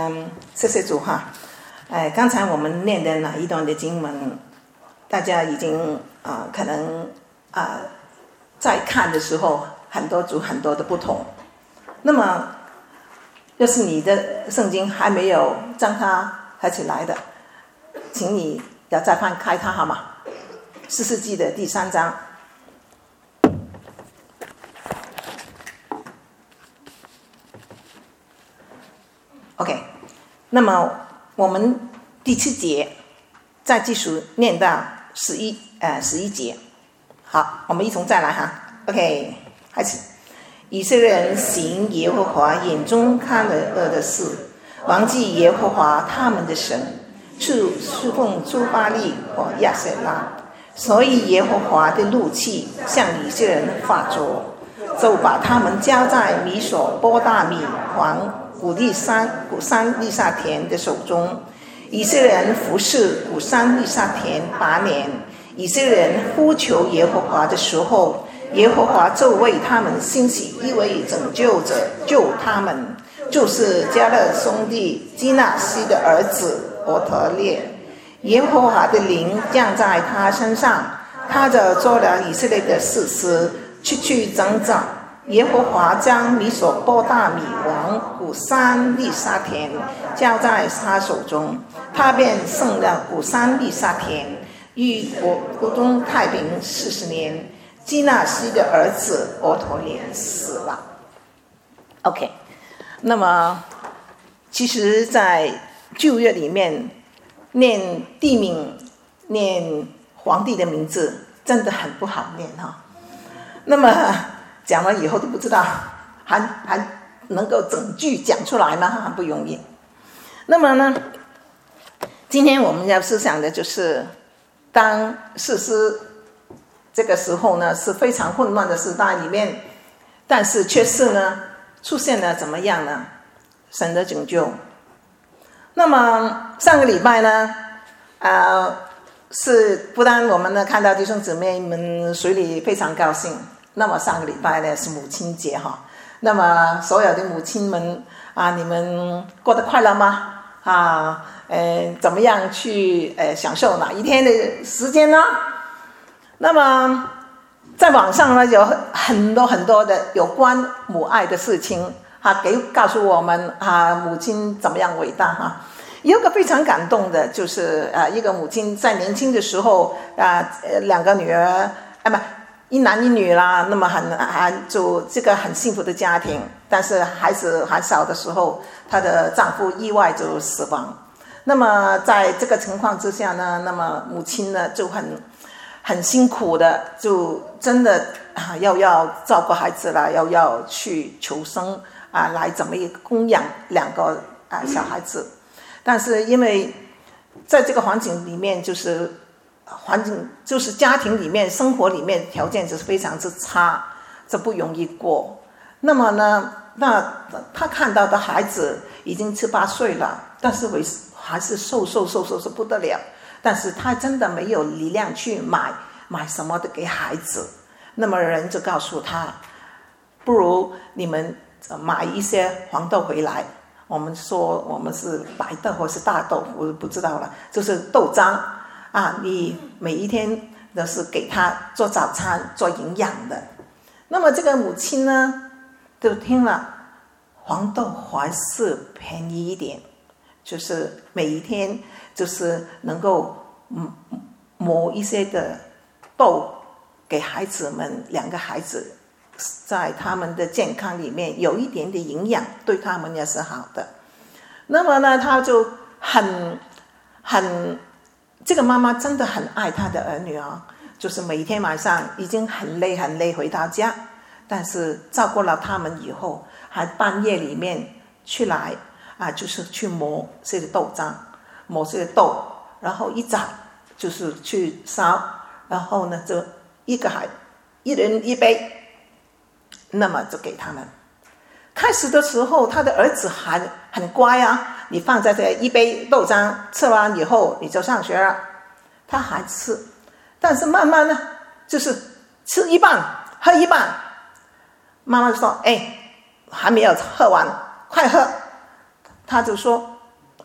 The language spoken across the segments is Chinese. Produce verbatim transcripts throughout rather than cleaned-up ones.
嗯，谢谢主哈。哎，刚才我们念的哪一段的经文，大家已经啊、呃，可能啊、呃，在看的时候，很多组很多的不同。那么，要是你的圣经还没有将它合起来的，请你要再翻开它好吗？士师记的第三章。OK， 那么我们第七节再继续念到十一呃十一节。好，我们一同再来哈。OK， 开始。以色列人行耶和华眼中看了恶的事，忘记耶和华他们的神，去侍奉朱巴利和亚舍拉，所以耶和华的怒气向以色列人发作，就把他们交在米索波大米王古利山古山利萨田的手中。以色列人服侍古山利萨田八年。以色列人呼求耶和华的时候，耶和华就为他们兴起一位拯救者救他们，就是迦勒兄弟基纳西的儿子伯特列。耶和华的灵降在他身上，他就做了以色列的士师，去去征战。耶和华将米索波大米王古山利萨田交在他手中，他便胜了古山利萨田，与国国中太平四十年。基纳西的儿子伯特列死了。OK， 那么其实在旧约里面念地名、念皇帝的名字真的很不好念哈。那么讲完以后都不知道还还能够整句讲出来吗？很不容易。那么呢，今天我们要思想的就是当士师这个时候呢是非常混乱的时代里面，但是却是呢出现了怎么样呢？神的拯救。那么上个礼拜呢，呃，是不但我们呢看到弟兄姊妹们水里非常高兴，那么上个礼拜呢是母亲节哈，那么所有的母亲们啊，你们过得快乐吗？啊，呃，怎么样去呃享受哪一天的时间呢？那么在网上呢有很多很多的有关母爱的事情啊，给告诉我们啊母亲怎么样伟大哈。有个非常感动的就是啊一个母亲在年轻的时候啊两个女儿啊不一男一女啦，那么很很就这个很幸福的家庭，但是孩子还小的时候，她的丈夫意外就死亡。那么在这个情况之下呢，那么母亲呢就很很辛苦的，就真的啊要要照顾孩子了，要要去求生啊，来怎么供养两个啊小孩子。但是因为在这个环境里面，就是环境就是家庭里面生活里面条件就是非常之差，这不容易过。那么呢，那他看到的孩子已经七八岁了，但是还是瘦瘦瘦瘦瘦不得了。但是他真的没有力量去买买什么的给孩子，那么人就告诉他，不如你们买一些黄豆回来，我们说我们是白豆或是大豆，我不知道了，就是豆浆啊，你每一天都是给他做早餐，做营养的。那么这个母亲呢就听了，黄豆还是便宜一点，就是每一天就是能够磨一些的豆给孩子们，两个孩子在他们的健康里面有一点点营养，对他们也是好的。那么呢，他就很很这个妈妈真的很爱她的儿女啊，就是每天晚上已经很累很累回到家，但是照顾了他们以后，还半夜里面去来啊，就是去磨这个豆浆，磨这个豆，然后一早就是去烧，然后呢就一个孩一人一杯，那么就给他们。开始的时候他的儿子还很乖啊，你放在这一杯豆浆，吃完以后你就上学了，他还吃。但是慢慢呢就是吃一半喝一半，妈妈就说哎还没有喝完快喝，他就说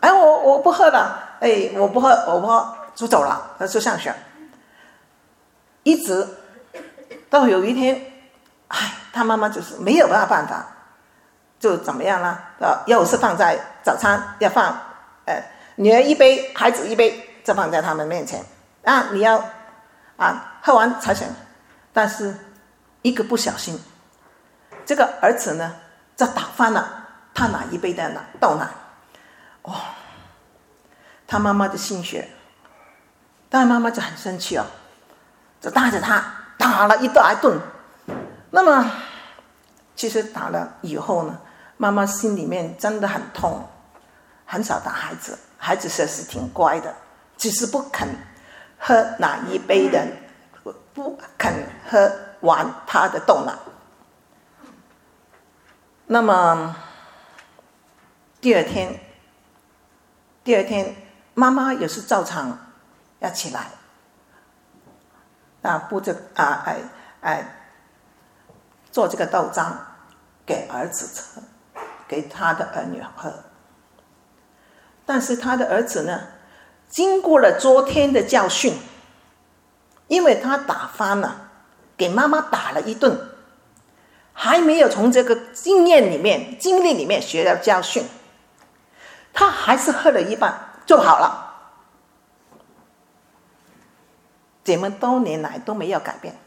哎，我我不喝了，哎，我不喝，我不喝，就走了，就上学。一直到有一天，哎，他妈妈就是没有办法，就怎么样呢？呃，又是放在早餐要放，呃，女儿一杯，孩子一杯，就放在他们面前啊，你要啊喝完才行。但是一个不小心，这个儿子呢，就打翻了他哪一杯的奶豆奶，哦，他妈妈的心血，但妈妈就很生气哦，就带着他打了一大顿。那么其实打了以后呢，妈妈心里面真的很痛，很少打孩子，孩子确实挺乖的，只是不肯喝哪一杯的，不肯喝完他的豆奶。那么第二天第二天妈妈也是照常要起来啊，布这啊哎哎做这个豆浆给儿子喝，给他的儿女喝。但是他的儿子呢，经过了昨天的教训，因为他打翻了，给妈妈打了一顿，还没有从这个经验里面经历里面学到教训，他还是喝了一半就好了。这么多年来都没有改变。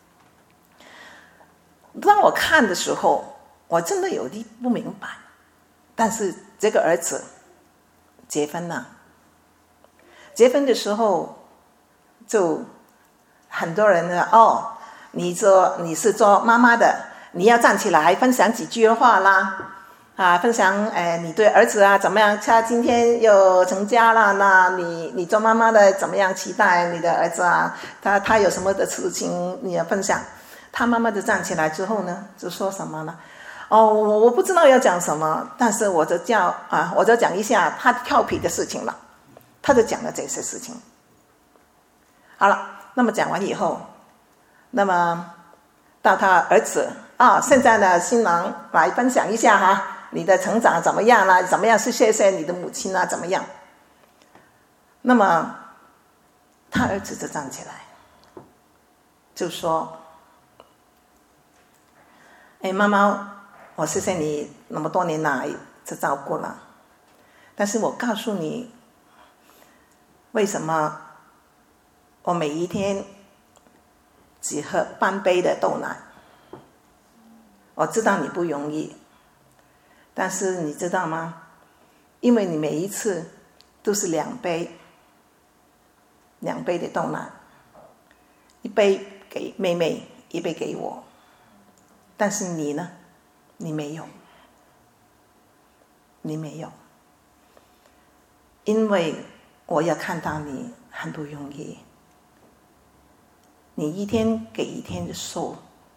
当我看的时候，我真的有点不明白。但是这个儿子结婚了，结婚的时候就很多人呢，哦，你做你是做妈妈的，你要站起来分享几句话啦，啊，分享哎你对儿子啊怎么样？他今天又成家了，那你你做妈妈的怎么样期待你的儿子啊？他他有什么的事情你要分享？他妈妈就站起来之后呢，就说什么呢？哦，我我不知道要讲什么，但是我就叫啊，我就讲一下他调皮的事情了。他就讲了这些事情。好了，那么讲完以后，那么到他儿子啊，现在呢，新郎来分享一下哈，你的成长怎么样啦？怎么样是谢谢你的母亲啊？怎么样？那么他儿子就站起来，就说：“哎，妈妈，我谢谢你那么多年来的照顾了，但是我告诉你，为什么我每一天只喝半杯的豆奶？我知道你不容易，但是你知道吗？因为你每一次都是两杯，两杯的豆奶，一杯给妹妹，一杯给我。但是你呢？你没有，你没有，因为我要看到你很不容易，你一天给一天的受，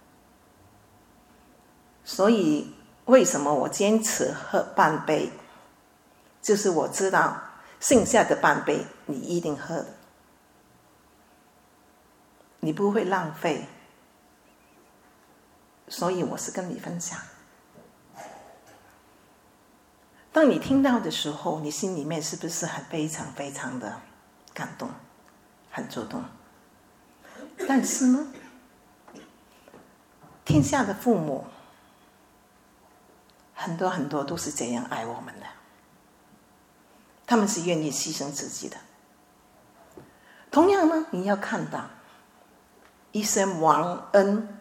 所以为什么我坚持喝半杯？就是我知道剩下的半杯你一定喝的，你不会浪费，所以我是跟你分享。当你听到的时候，你心里面是不是很非常非常的感动，很主动？但是呢，天下的父母很多很多都是这样爱我们的，他们是愿意牺牲自己的。同样呢，你要看到一生忘恩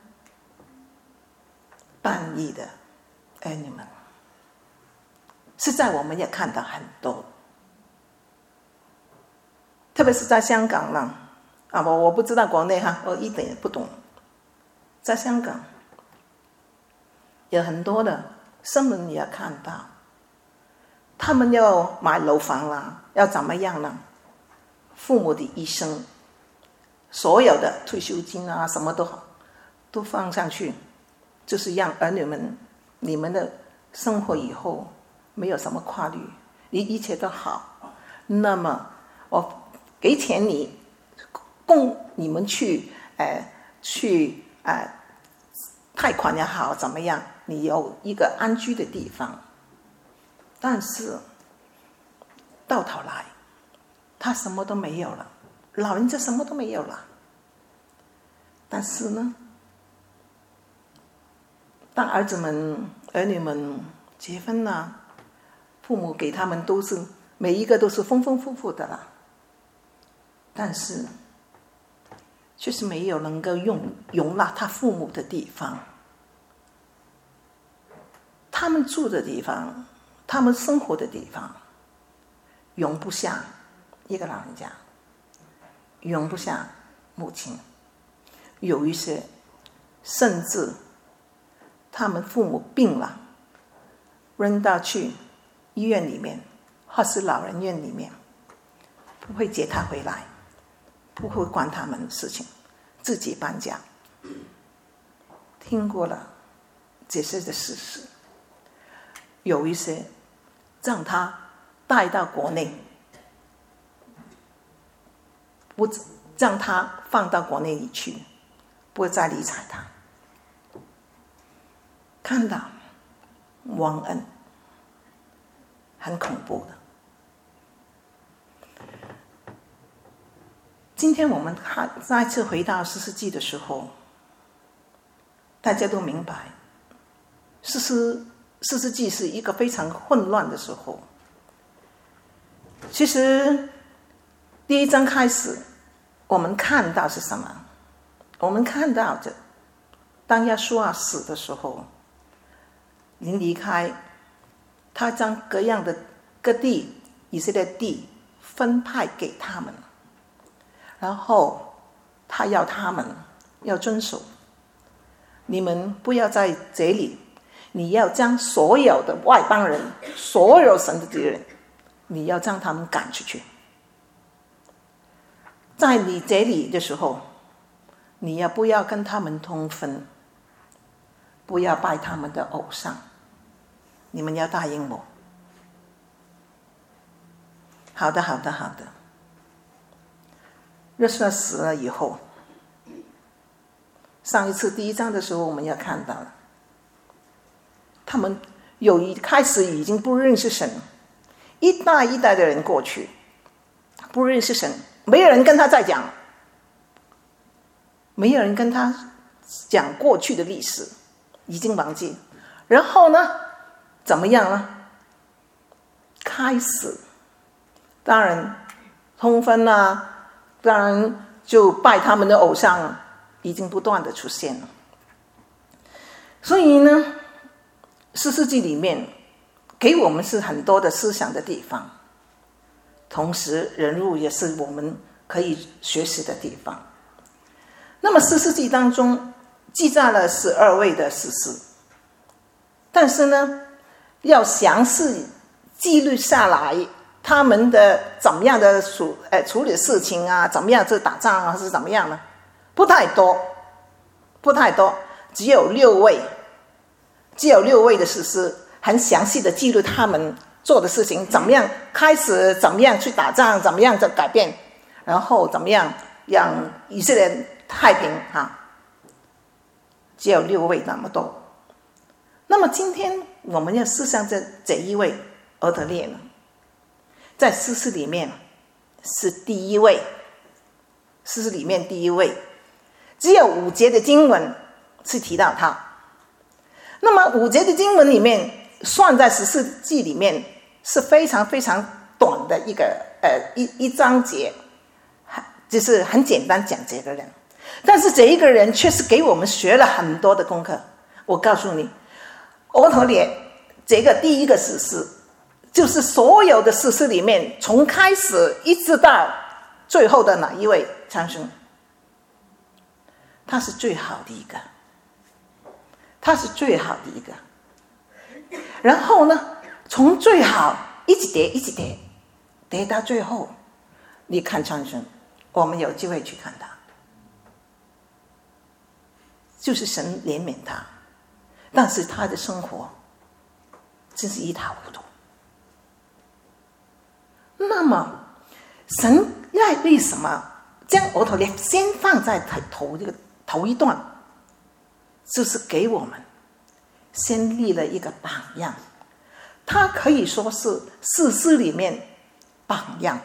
半义的儿女们，实在我们也看到很多，特别是在香港呢，啊，我我不知道国内哈，我一点也不懂。在香港有很多的新闻你要看到，他们要买楼房啦，要怎么样呢？父母的一生，所有的退休金啊，什么都好，都放上去，就是让儿女们，你们的生活以后没有什么跨虑，你一切都好。那么我给钱你，供你们去，呃，去呃，贷款也好，怎么样？你有一个安居的地方。但是到头来他什么都没有了，老人家什么都没有了。但是呢，当儿子们儿女们结婚了，父母给他们都是每一个都是丰丰富富的了，但是却是没有能够用容纳他父母的地方。他们住的地方，他们生活的地方，容不下一个老人家，容不下母亲。有一些甚至他们父母病了，扔到去医院里面或是老人院里面，不会接他回来，不会管他们的事情，自己搬家。听过了这些的事实，有一些让他带到国内，不让他放到国内里去，不会再理睬他。看到忘恩，很恐怖的。今天我们看再次回到士师记的时候，大家都明白，士师士师记是一个非常混乱的时候。其实第一章开始，我们看到是什么？我们看到的，当亚述亚死的时候，临离开，他将各样的各地以色列地分派给他们，然后他要他们要遵守，你们不要在这里，你要将所有的外邦人，所有神的敌人，你要将他们赶出去。在你这里的时候，你要不要跟他们通婚，不要拜他们的偶像，你们要答应我。好的好的好的。约瑟死了以后，上一次第一章的时候我们要看到了，他们有一开始已经不认识神，一代一代的人过去不认识神，没有人跟他再讲，没有人跟他讲过去的历史，已经忘记。然后呢，怎么样呢？开始，当然通婚啊，当然就拜他们的偶像，已经不断的出现了。所以呢，士师记里面给我们是很多的思想的地方，同时人物也是我们可以学习的地方。那么士师记当中记载了十二位的士师，但是呢，要详细记录下来他们的怎么样的处呃处理事情啊，怎么样去打仗啊，是怎么样呢？不太多，不太多，只有六位，只有六位的士师很详细的记录他们做的事情，怎么样开始，怎么样去打仗，怎么样的改变，然后怎么样让以色列太平啊，只有六位那么多。那么今天我们要思想这这一位俄德烈呢，在士师里面是第一位，士师里面第一位，只有五节的经文是提到他。那么五节的经文里面算在士师记里面是非常非常短的一个呃一一章节，就是很简单讲这个人，但是这一个人却是给我们学了很多的功课。我告诉你，俄陀列这个第一个士师，就是所有的士师里面从开始一直到最后的哪一位参孙，他是最好的一个，他是最好的一个。然后呢，从最好一直跌一直跌跌到最后，你看参孙，我们有机会去看他，就是神怜悯他，但是他的生活真是一塌糊涂。那么神要为什么将俄陀列先放在头这个头一段，就是给我们先立了一个榜样。他可以说是士师里面榜样，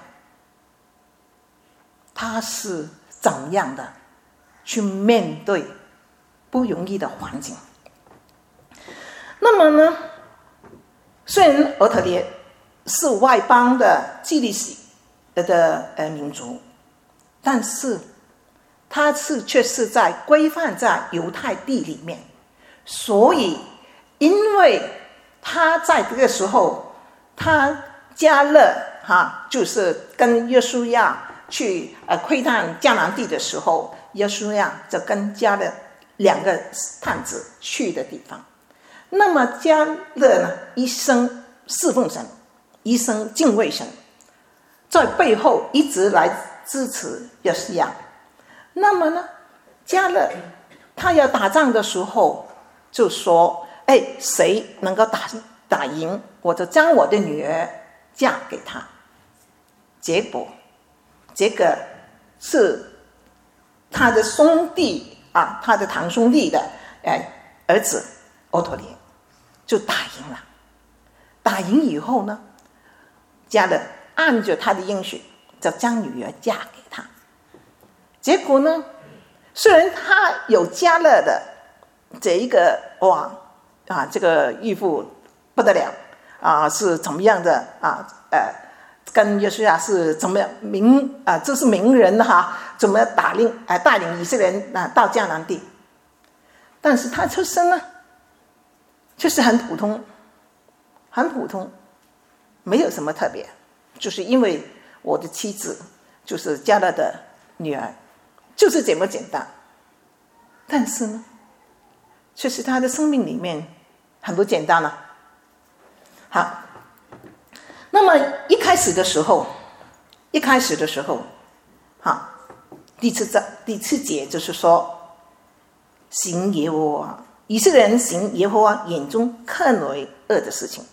他是怎样的去面对不容易的环境。那么呢，虽然俄特列是外邦的基利西的呃民族，但是他是却是在规范在犹太地里面，所以因为他在这个时候，他加勒哈，就是跟约书亚去呃窥探迦南地的时候，约书亚就跟加勒两个探子去的地方。那么加勒呢，一生侍奉神，一生敬畏神，在背后一直来支持约书亚。那么呢，加勒他要打仗的时候就说：“哎，谁能够打打赢，我就将我的女儿嫁给他。”结果，这个是他的兄弟啊，他的堂兄弟的哎儿子俄陀列就打赢了。打赢以后呢，加勒按着他的应许，就将女儿嫁给他。结果呢，虽然他有加勒的这一个哇啊，这个义父不得了啊，是怎么样的啊？呃，跟约书亚是怎么样名啊？这是名人哈，怎么打领啊带领以色列人啊到迦南地？但是他出身呢，确实很普通，很普通，没有什么特别，就是因为我的妻子就是加勒的女儿。就是这么简单，但是呢，却是他的生命里面很不简单了。好，那么一开始的时候，一开始的时候，好，第七章第七节就是说，行耶和华以色列人行耶和华眼中看为恶的事情。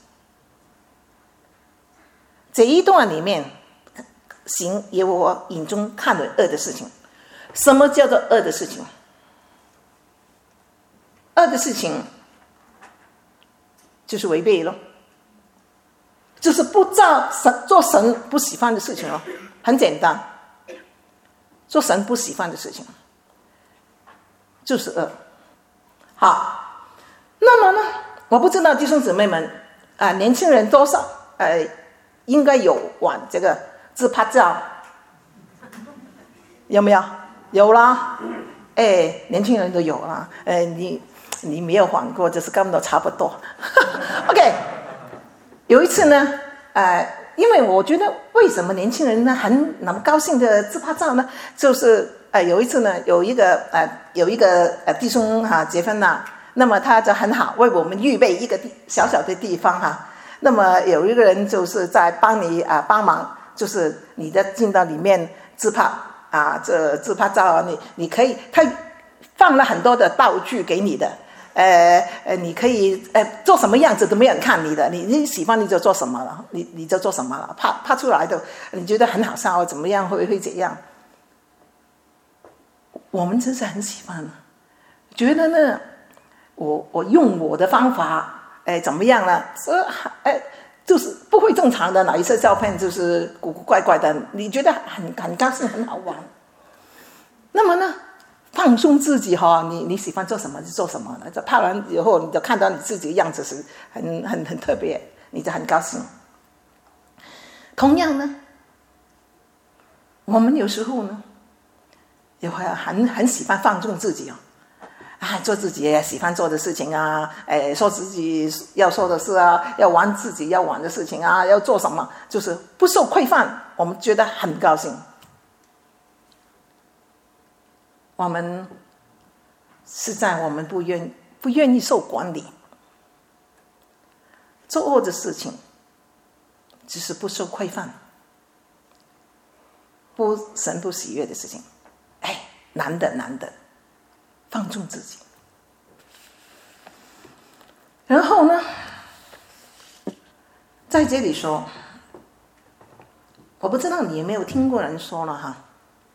这一段里面，行耶和华眼中看为恶的事情。什么叫做恶的事情？恶的事情就是违背咯，就是不照神做神不喜欢的事情咯，很简单，做神不喜欢的事情就是恶。好，那么呢，我不知道弟兄姊妹们啊、呃，年轻人多少呃，应该有玩这个自拍照，有没有？有啦，哎，年轻人都有啦，哎，你你没有还过，就是跟我们都差不多。OK， 有一次呢，呃，因为我觉得为什么年轻人呢很那么高兴的自拍照呢？就是呃有一次呢，有一个呃有一个呃弟兄哈、啊、结婚了，那么他就很好为我们预备一个地小小的地方哈、啊，那么有一个人就是在帮你啊帮忙，就是你的进到里面自拍。啊，这自拍照你你可以，他放了很多的道具给你的，呃呃，你可以呃做什么样子都没有人看你的，你你喜欢你就做什么了，你你就做什么了，拍拍出来的你觉得很好笑，怎么样会会怎样？我们真是很喜欢的，觉得呢，我我用我的方法，哎怎么样了？这哎。就是不会正常的哪一些照片就是古古怪怪的，你觉得很很高兴很好玩。那么呢，放松自己哈、哦，你你喜欢做什么就做什么了。拍完以后，你就看到你自己的样子是很很很特别，你就很高兴。同样呢，我们有时候呢，也会很很喜欢放纵自己哦。啊，做自己喜欢做的事情啊，哎，说自己要说的事啊，要玩自己要玩的事情啊，要做什么，就是不受规范，我们觉得很高兴。我们是在我们不愿不愿意受管理，做恶的事情，只是不受规范，不神不喜悦的事情，哎，难的难的。放纵自己，然后呢，在这里说，我不知道你有没有听过人说了哈，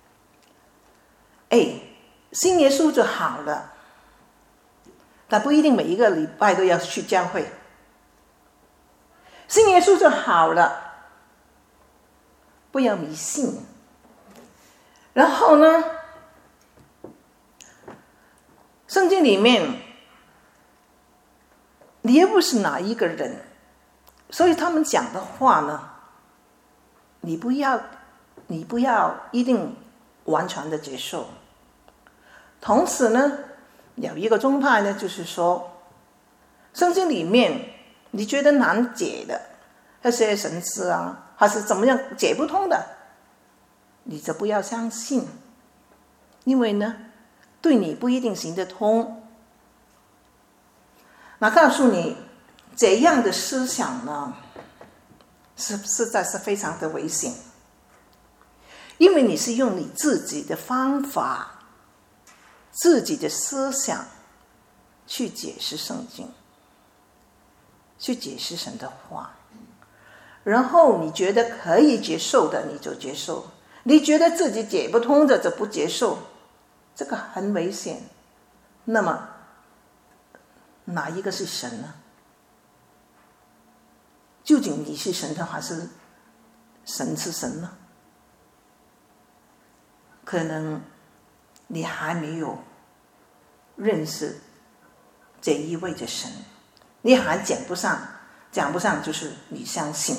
哎，信耶稣就好了，但不一定每一个礼拜都要去教会。信耶稣就好了， 不要迷信。然后呢，圣经里面你又不是哪一个人，所以他们讲的话呢，你不要你不要一定完全的接受。同时呢，有一个宗派呢，就是说圣经里面你觉得难解的那些神思啊，还是怎么样解不通的，你就不要相信，因为呢对你不一定行得通。那告诉你这样的思想呢，是实在是非常的危险，因为你是用你自己的方法、自己的思想去解释圣经，去解释神的话，然后你觉得可以接受的你就接受，你觉得自己解不通的就不接受，这个很危险。那么哪一个是神呢？究竟你是神的还是神是神呢？可能你还没有认识这一位的神，你还讲不上，讲不上就是你相信。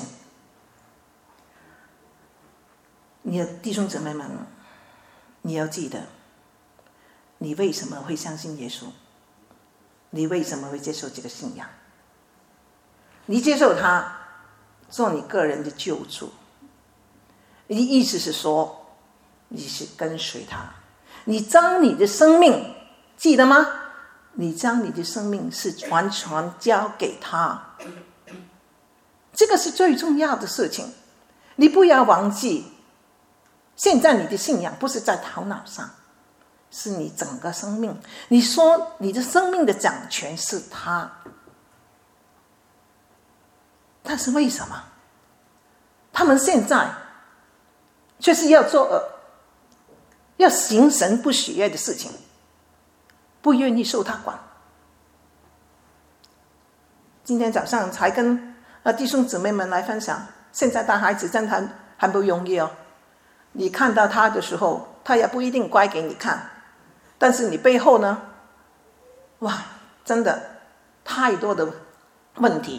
你的弟兄姊妹们，你要记得，你为什么会相信耶稣？你为什么会接受这个信仰？你接受他做你个人的救主，你意思是说你是跟随他，你将你的生命，记得吗？你将你的生命是完全交给他，这个是最重要的事情。你不要忘记，现在你的信仰不是在头脑上，是你整个生命。你说你的生命的掌权是他，但是为什么他们现在却是要做恶，要行神不喜悦的事情，不愿意受他管？今天早上才跟弟兄姊妹们来分享，现在带孩子真的很不容易哦。你看到他的时候，他也不一定乖给你看，但是你背后呢，哇，真的太多的问题，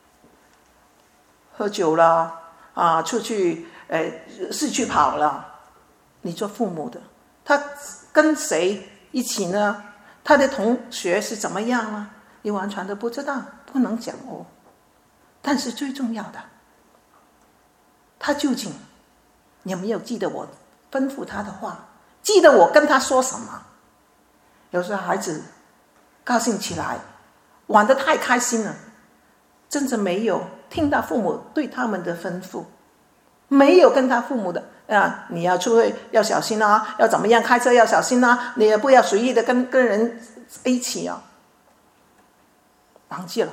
喝酒了啊，出去呃市区跑了。你做父母的，他跟谁一起呢？他的同学是怎么样啊？你完全都不知道，不能讲哦。但是最重要的，他究竟有没有记得我吩咐他的话？记得我跟他说什么？有时候孩子高兴起来，玩得太开心了，真的没有听到父母对他们的吩咐，没有跟他父母的啊，你要出去要小心啊，要怎么样开车要小心啊，你也不要随意的跟跟人一起啊，忘记了。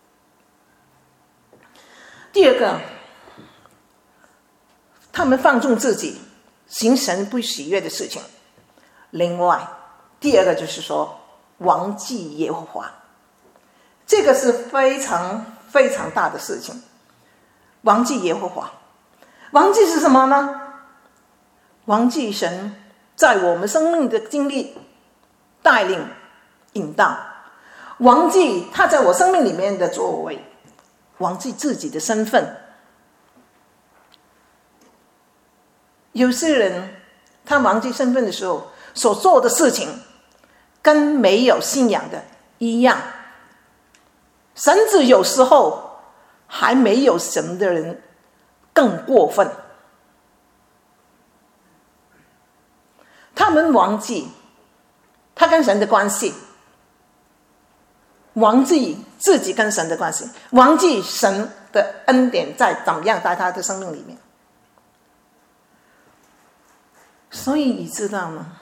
第二个，他们放纵自己，行神不喜悦的事情。另外，第二个就是说，忘记耶和华，这个是非常非常大的事情。忘记耶和华，忘记是什么呢？忘记神在我们生命的经历、带领、引导，忘记他在我生命里面的作为，忘记自己的身份。有些人他忘记身份的时候，所做的事情跟没有信仰的一样，甚至有时候还没有神的人更过分。他们忘记他跟神的关系，忘记自己跟神的关系，忘记神的恩典在怎么样在他的生命里面。所以你知道吗？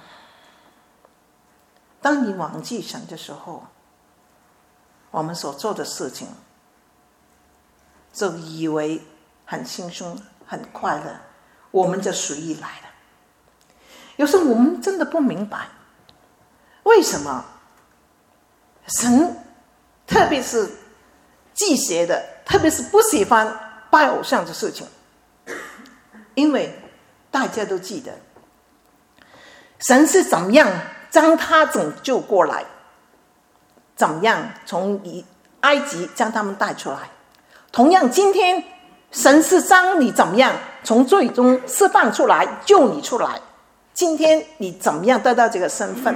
当你忘记神的时候，我们所做的事情就以为很轻松很快乐，我们就随意来了。有时候我们真的不明白，为什么神特别是忌邪的，特别是不喜欢拜偶像的事情， 因为大家都记得神是怎么样将他拯救过来，怎么样从埃及将他们带出来。同样今天神是将你怎么样从罪中释放出来，救你出来。今天你怎么样得到这个身份？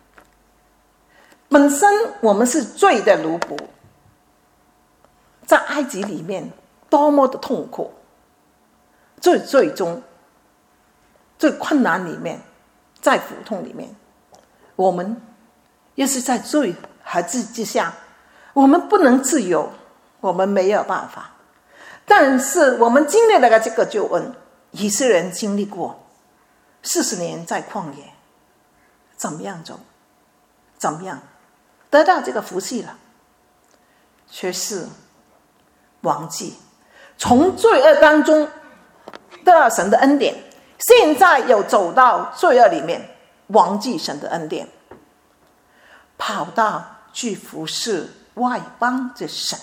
本身我们是罪的奴仆，在埃及里面多么的痛苦，最最终最困难里面，在苦痛里面，我们又是在罪和罪之下，我们不能自由，我们没有办法。但是我们经历了这个救恩，以色列人经历过四十年在旷野，怎么样走，怎么样得到这个福气了，却是忘记从罪恶当中得到神的恩典，现在又走到罪恶里面，忘记神的恩典，跑到去服侍外邦的神。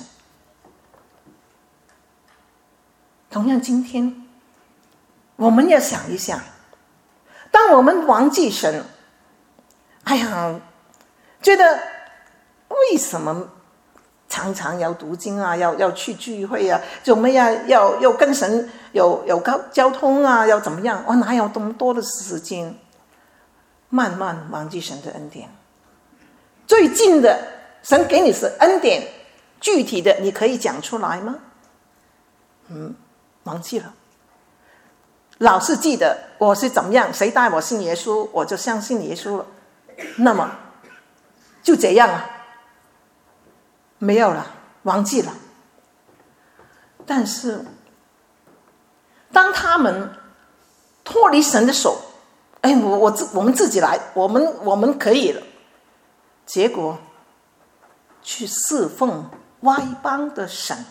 同样今天我们要想一想，当我们忘记神，哎呀，觉得为什么常常要读经啊，要要去聚会啊，怎么样要要跟神有有交通啊，要怎么样？我哪有这么多的时间？慢慢忘记神的恩典。最近的神给你是恩典，具体的你可以讲出来吗？嗯，忘记了。老是记得我是怎么样，谁带我信耶稣，我就相信耶稣了。那么就这样啊，没有了，忘记了。但是当他们脱离神的手，哎，我我我们自己来，我们我们可以了。结果去侍奉外邦的神。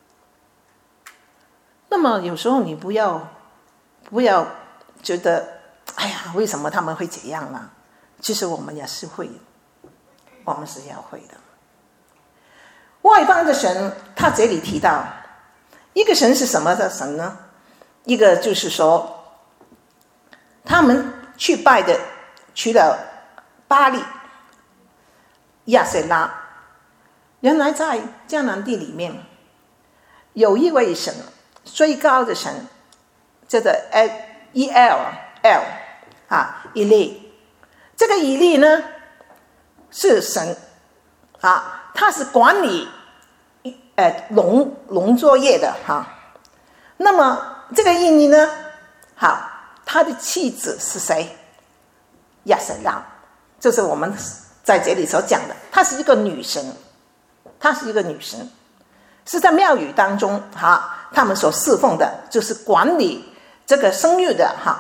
那么有时候你不要不要觉得，哎呀，为什么他们会这样呢？其实我们也是会，我们是要会的。外邦的神，他这里提到一个神是什么的神呢？一个就是说，他们去拜的除了巴力、亚舍拉，原来在迦南地里面有一位神，最高的神，叫做 E L L 啊，以利。这个以利呢是神啊，他是管理呃农农作业的哈、啊。那么这个以利呢，好，他的妻子是谁？亚舍拉，就是我们在这里所讲的，她是一个女神，她是一个女神，是在庙宇当中哈、啊，他们所侍奉的就是管理这个生育的哈。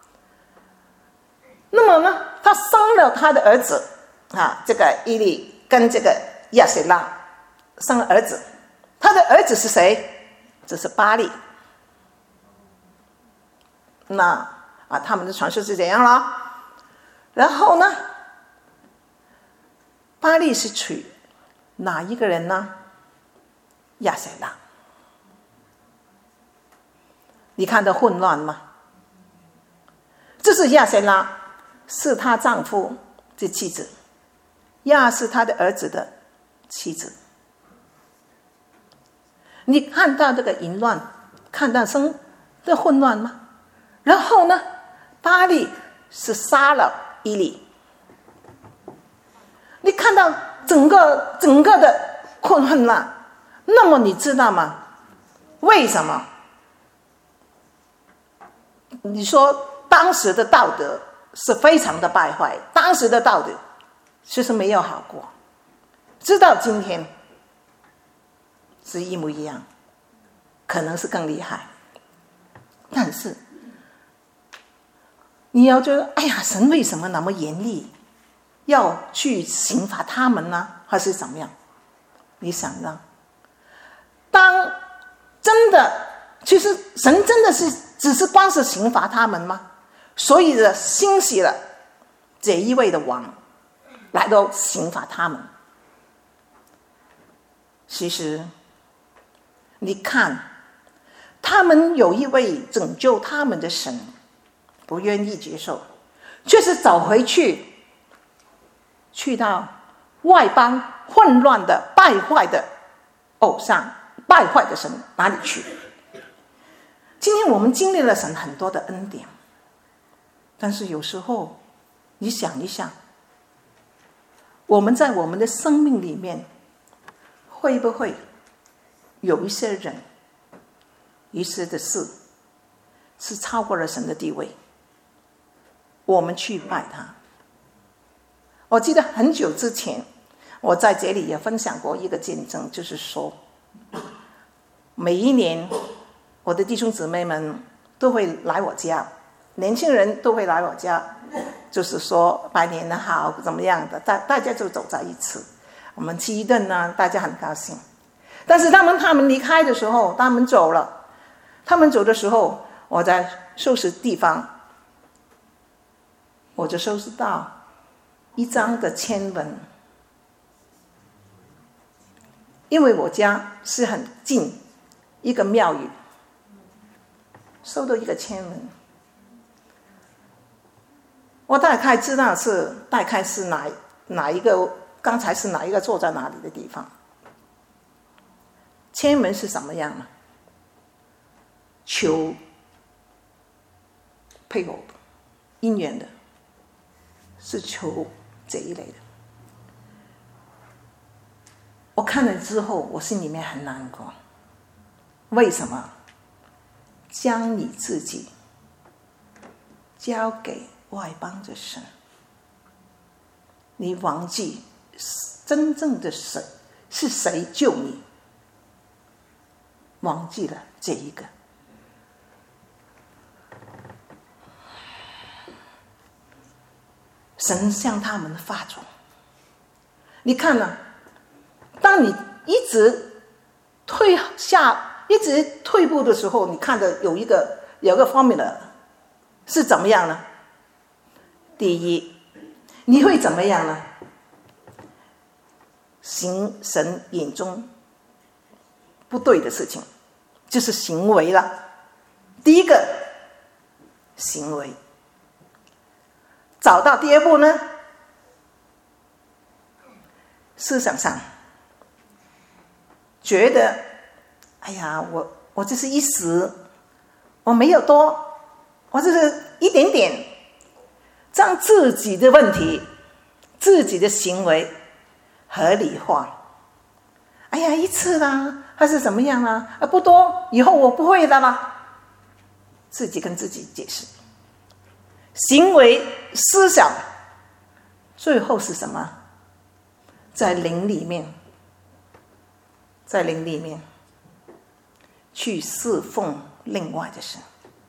那么呢，他生了他的儿子啊，这个以利跟这个亚舍拉生了儿子，他的儿子是谁？这是巴力。那啊，他们的传说是怎样了？然后呢，巴力是娶哪一个人呢？亚舍拉。你看到混乱吗？这是亚舍拉，是她丈夫的妻子，亚是他的儿子的妻子。你看到这个淫乱，看到生的混乱吗？然后呢，巴力是杀了以利。你看到整个整个的混乱，那么你知道吗？为什么？你说当时的道德是非常的败坏，当时的道德其实没有好过，直到今天是一模一样，可能是更厉害。但是你要觉得，哎呀，神为什么那么严厉，要去刑罚他们呢？还是怎么样？你想呢？当真的，其实神真的是只是光是刑罚他们吗？所以的兴起了这一位的王来到刑罚他们。其实你看他们有一位拯救他们的神，不愿意接受，却是走回去，去到外邦混乱的败坏的偶像、败坏的神哪里去？今天我们经历了神很多的恩典，但是有时候你想一想，我们在我们的生命里面会不会有一些人、一些的事是超过了神的地位，我们去拜他？我记得很久之前我在这里也分享过一个见证，就是说每一年我的弟兄姊妹们都会来我家，年轻人都会来我家，就是说拜年的好怎么样的，大大家就走在一起，我们吃一顿呢，大家很高兴。但是他们他们离开的时候，他们走了，他们走的时候，我在收拾地方，我就收拾到一张的签文，因为我家是很近一个庙宇，收到一个签文，我大概知道是大概是哪哪一个，刚才是哪一个坐在哪里的地方。签文是什么样呢？求配偶姻缘的，是求这一类的。我看了之后，我心里面很难过。为什么？将你自己交给外邦的神，你忘记真正的神是谁救你，忘记了这一个。神向他们发作。你看呢、啊？当你一直退下、一直退步的时候，你看的有一个有个方面的是怎么样呢？第一，你会怎么样呢？行神眼中不对的事情，就是行为了。第一个行为，找到第二步呢，思想上觉得，哎呀，我我这是一时，我没有多，我这是一点点，将自己的问题、自己的行为合理化。哎呀，一次啦，还是怎么样啦？啊，不多，以后我不会的啦。自己跟自己解释，行为、思想，最后是什么？在灵里面。在灵里面去侍奉另外的神，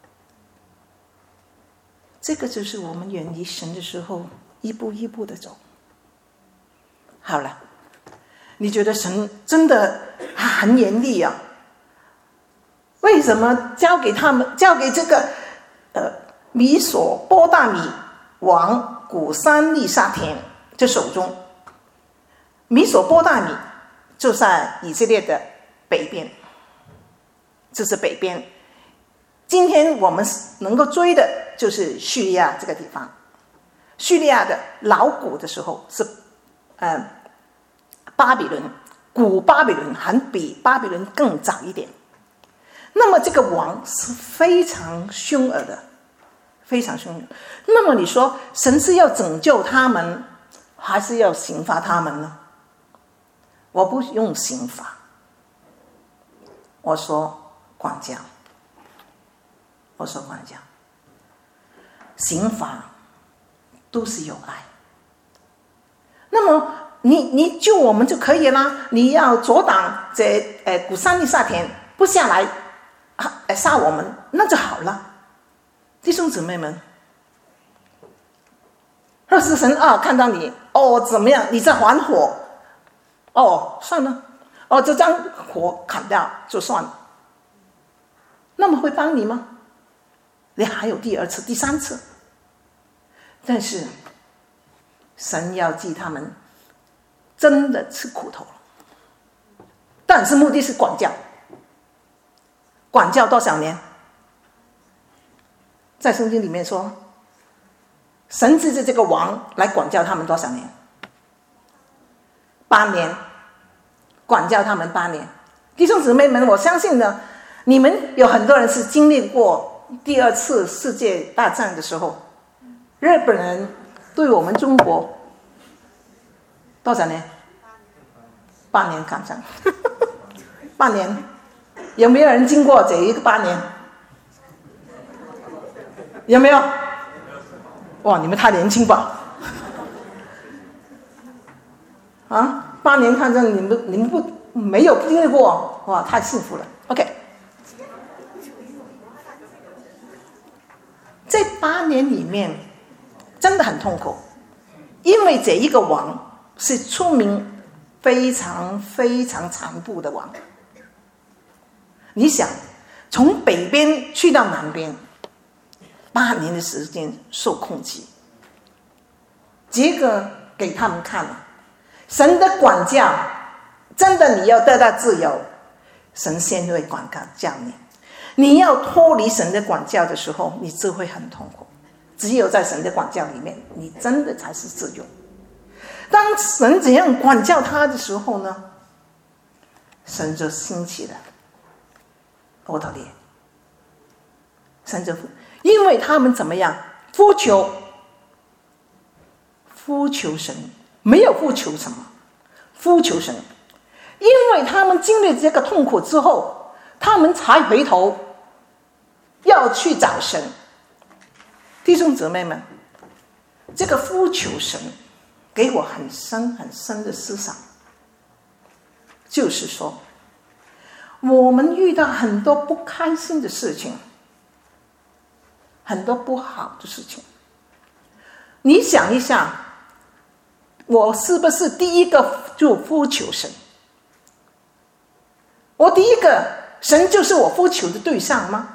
这个就是我们远离神的时候一步一步的走。好了，你觉得神真的很严厉啊？为什么交给他们，交给这个呃米索波大米王古珊利沙田的手中？米索波大米就在以色列的北边，这是北边。今天我们能够追的就是叙利亚这个地方。叙利亚的老古的时候是，呃，巴比伦，古巴比伦还比巴比伦更早一点。那么这个王是非常凶恶的，非常凶恶。那么你说，神是要拯救他们，还是要刑罚他们呢？我不用刑罚，我说管教，我说管教，刑罚都是有爱。那么你你救我们就可以啦，你要阻挡这呃古珊利沙田不下来啊杀我们，那就好了。弟兄姊妹们，若是神啊看到你哦怎么样，你在还火。哦，算了，哦，就将火砍掉就算了。那么会帮你吗？你还有第二次、第三次。但是神要记他们真的吃苦头了，但是目的是管教， 管教多少年？在圣经里面说，神赐这个王来管教他们多少年？八年，管教他们八年。弟兄姊妹们，我相信呢，你们有很多人是经历过第二次世界大战的时候，日本人对我们中国多少年？八年抗战。八年，有没有人经过这一个八年？有没有？哇，你们太年轻吧？啊，八年抗战，你们你们不没有经历过，哇，太幸福了。OK， 这八年里面真的很痛苦，因为这一个王是出名非常非常残暴的王。你想，从北边去到南边，八年的时间受控制，结果给他们看了，神的管教，真的你要得到自由，神先会管教你。你要脱离神的管教的时候，你就会很痛苦。只有在神的管教里面，你真的才是自由。当神怎样管教他的时候呢，神就兴起了欧特列。神就因为他们怎么样呼求呼求神，没有呼求什么，呼求神，因为他们经历这个痛苦之后，他们才回头要去找神。弟兄姊妹们，这个呼求神给我很深很深的思想，就是说我们遇到很多不开心的事情，很多不好的事情，你想一下，我是不是第一个就呼求神？我第一个神就是我呼求的对象吗？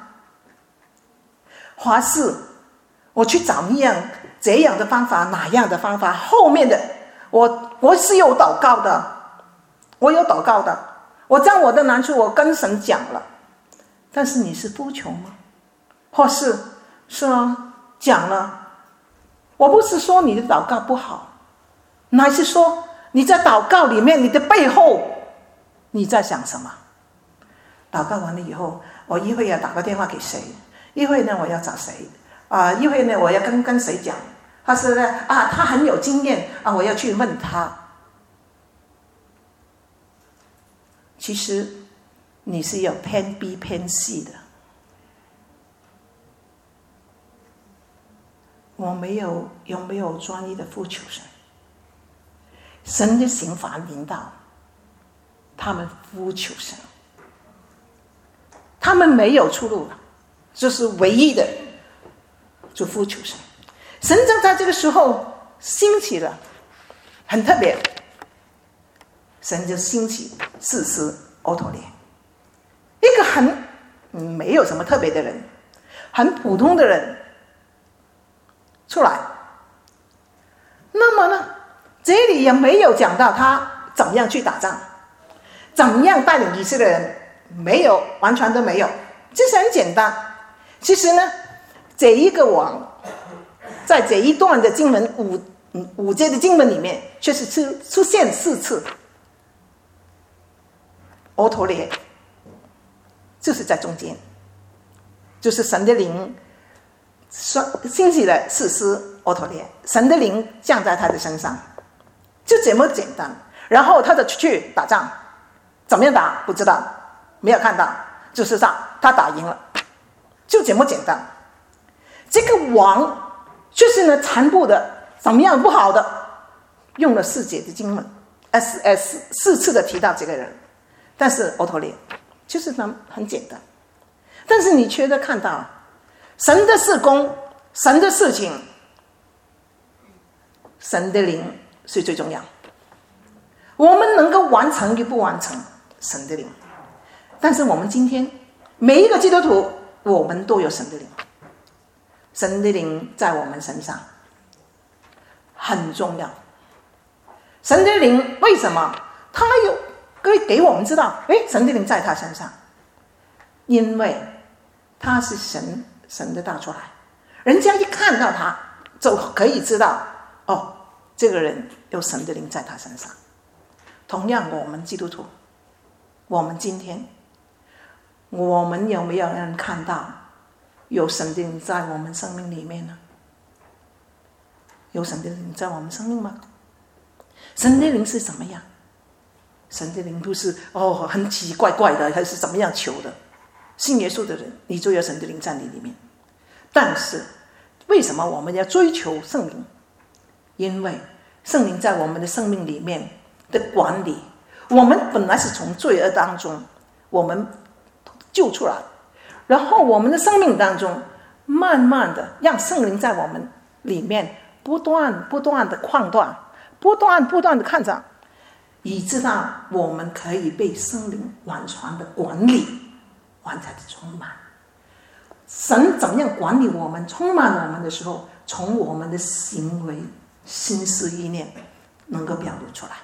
还是我去找一样这样的方法，哪样的方法？后面的我我是有祷告的，我有祷告的，我将我的难处我跟神讲了，但是你是呼求吗？或是是啊，讲了，我不是说你的祷告不好，乃是说你在祷告里面，你的背后你在想什么？祷告完了以后，我一会要打个电话给谁？一会呢，我要找谁？啊、呃，一会呢，我要跟跟谁讲？他是呢啊，他很有经验啊，我要去问他。其实你是有偏 B 偏 C 的。我没有有没有专一的呼求神？神的刑罚临到，他们呼求神，他们没有出路了，这是唯一的，就呼求神。神正在这个时候兴起了，很特别，神就兴起士师欧陀列，一个很、嗯、没有什么特别的人，很普通的人出来。那么呢，这里也没有讲到他怎么样去打仗，怎么样带领以色列人，没有，完全都没有，就是很简单。其实呢，这一个王在这一段的经文五五节的经文里面，却是出出现四次。欧陀列就是在中间，就是神的灵兴起了士师欧陀列，神的灵降在他的身上，就这么简单。然后他就出去打仗，怎么样打不知道，没有看到，就是上他打赢了，就这么简单。这个王就是呢残暴的，怎么样不好的，用了四节的经文，呃呃四次的提到这个人，但是欧陀列就是他很简单。但是你却都看到神的事工，神的事情，神的灵是最重要。我们能够完成与不完成，神的灵。但是我们今天每一个基督徒，我们都有神的灵，神的灵在我们身上很重要。神的灵为什么他有可以给我们知道，诶，神的灵在他身上。 因为他是神神的大出来，人家一看到他就可以知道，哦，这个人有神的灵在他身上。同样，我们基督徒，我们今天，我们有没有人看到有神的灵在我们生命里面呢？有神的灵在我们生命吗？神的灵是怎么样？神的灵不是哦很奇怪怪的，还是怎么样求的？信耶稣的人，你就有神的灵在你里面。但是为什么我们要追求圣灵？因为圣灵在我们的生命里面的管理，我们本来是从罪恶当中我们救出来，然后我们的生命当中慢慢的让圣灵在我们里面不断不断的扩大，不断不断的看着，以致到我们可以被圣灵完全的管理，完全的充满。神怎么样管理我们，充满我们的时候，从我们的行为、心思意念能够表露出来，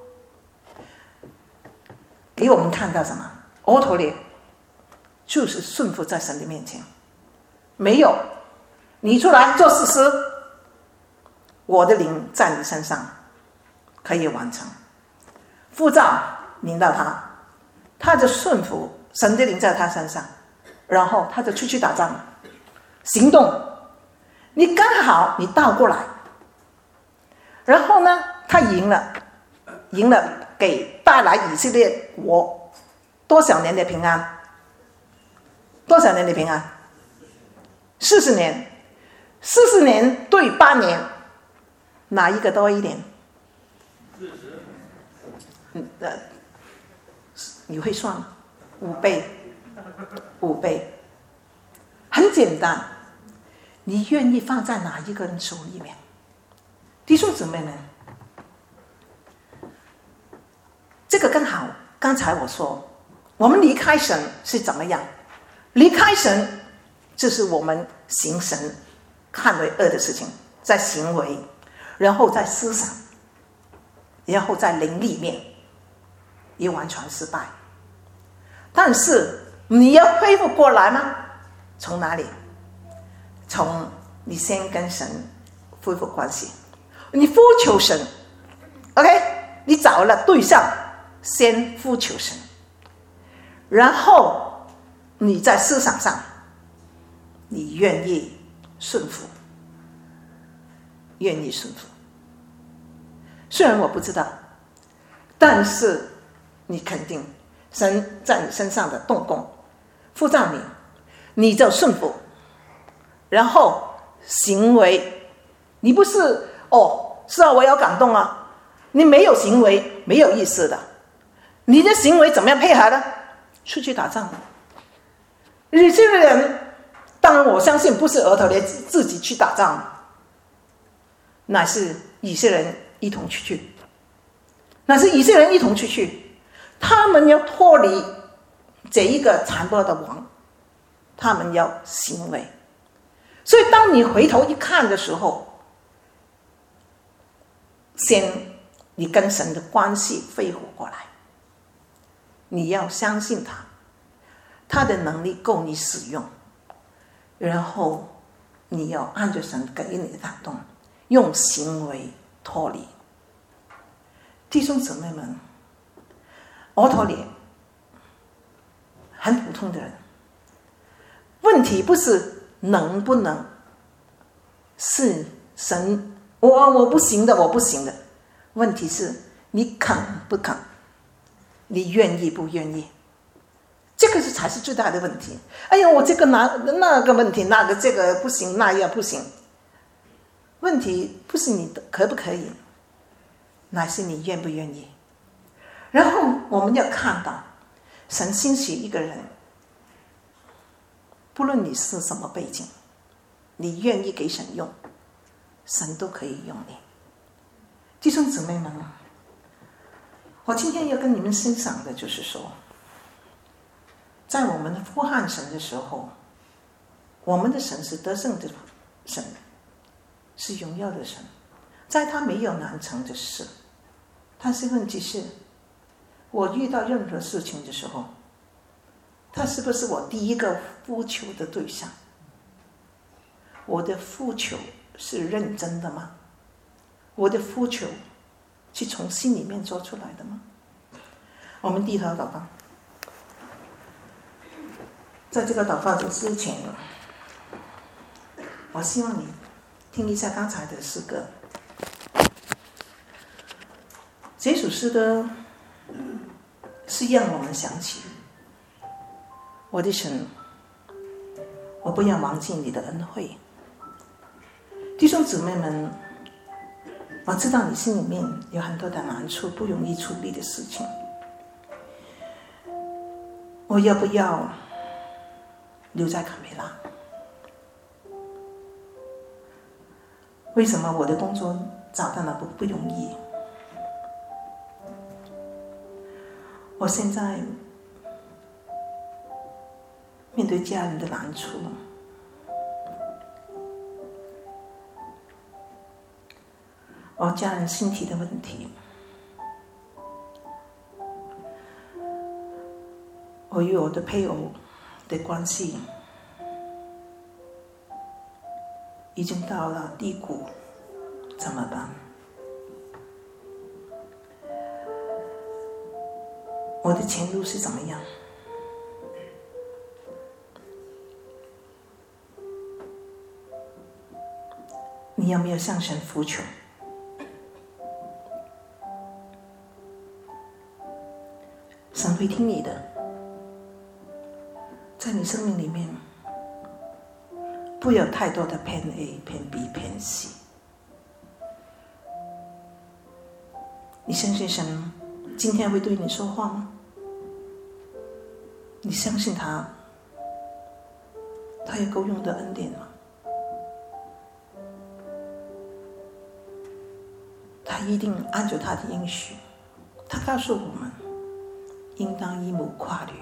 给我们看到什么？欧陀列就是顺服在神的面前，没有你出来做事实，我的灵在你身上可以完成。呼召领到他，他就顺服神的灵在他身上，然后他就出去打仗行动。你刚好你倒过来，然后呢他赢了，赢了给带来以色列国多少年的平安？多少年的平安？四十年。四十年对八年，哪一个多一点？嗯呃，你会算吗？五倍，五倍，很简单。你愿意放在哪一个人手里面？弟兄姊妹们，这个更好。刚才我说，我们离开神是怎么样？离开神，这是我们行神看为恶的事情，在行为，然后在思想，然后在灵里面也完全失败。但是你要恢复过来吗？从哪里？从你先跟神恢复关系，你呼求神 OK， 你找了对象，先呼求神，然后你在思想上你愿意顺服，愿意顺服。虽然我不知道，但是你肯定神在你身上的动工，呼召你，你就顺服，然后行为，你不是哦，是啊，我要感动啊，你没有行为没有意思的。你的行为怎么样配合呢？出去打仗。以色列人，当然我相信不是俄陀列自己去打仗，乃是以色列人一同出去，乃是以色列人一同出去，他们要脱离这一个残暴的王，他们要行为。所以当你回头一看的时候，先你跟神的关系恢复过来，你要相信他，他的能力够你使用，然后你要按着神给你的感动，用行为脱离。弟兄姊妹们，俄陀列很普通的人，问题不是能不能，是神我我不行的，我不行的。问题是你肯不肯，你愿意不愿意？这个是才是最大的问题。哎呀，我这个那那个问题，那个这个不行，那样不行。问题不是你可不可以，乃是你愿不愿意。然后我们要看到，神兴起一个人，不论你是什么背景，你愿意给神用，神都可以用你。弟兄姊妹们，我今天要跟你们分享的就是说，在我们呼喊神的时候，我们的神是得胜的神，是荣耀的神，在他没有难成的事。但是问题是，我遇到任何事情的时候， 他是不是我第一个呼求的对象？我的呼求是认真的吗？我的呼求是从心里面做出来的吗？我们低头祷告。在这个祷告的之前，我希望你听一下刚才的诗歌。这首诗歌是让我们想起，我的神，我不要忘记你的恩惠。弟兄姊妹们，我知道你心里面有很多的难处，不容易处理的事情。我要不要留在坎培拉？为什么我的工作找到了不不容易？我现在面对家人的难处，我家人身体的问题，我与我的配偶的关系已经到了低谷，怎么办？我的前路是怎么样？你有没有向神呼求？神会听你的。在你生命里面，不要太多的偏 A、偏 B、偏 C。你相信神今天会对你说话吗？你相信他，他有够用的恩典吗？他一定按照他的应许，他告诉我们，应当以母跨驴。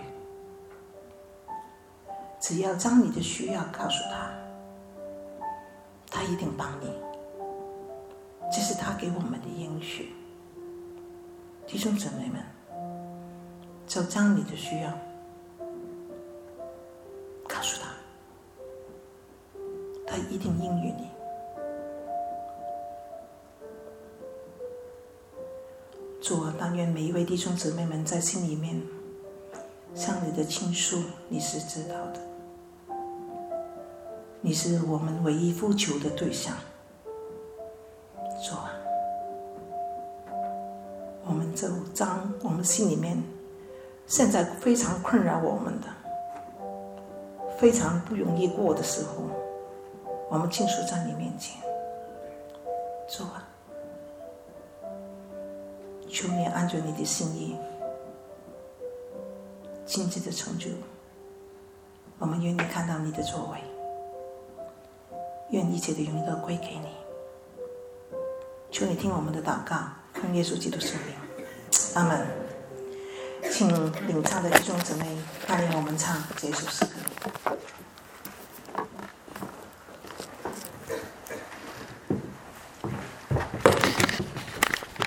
只要将你的需要告诉他，他一定帮你。这是他给我们的应许。弟兄姊妹们，就将你的需要告诉他，他一定应允你。主啊，但愿每一位弟兄姊妹们在心里面向你的倾诉，你是知道的，你是我们唯一呼求的对象。主啊，我们就将我们心里面现在非常困扰我们的、非常不容易过的时候，我们倾诉在你面前。主啊，求你按照你的心意亲自的成就，我们愿意看到你的作为，愿一切的荣耀归给你。求你听我们的祷告，奉耶稣基督圣名，阿们。请领唱的弟兄姊妹带领我们唱这首诗歌。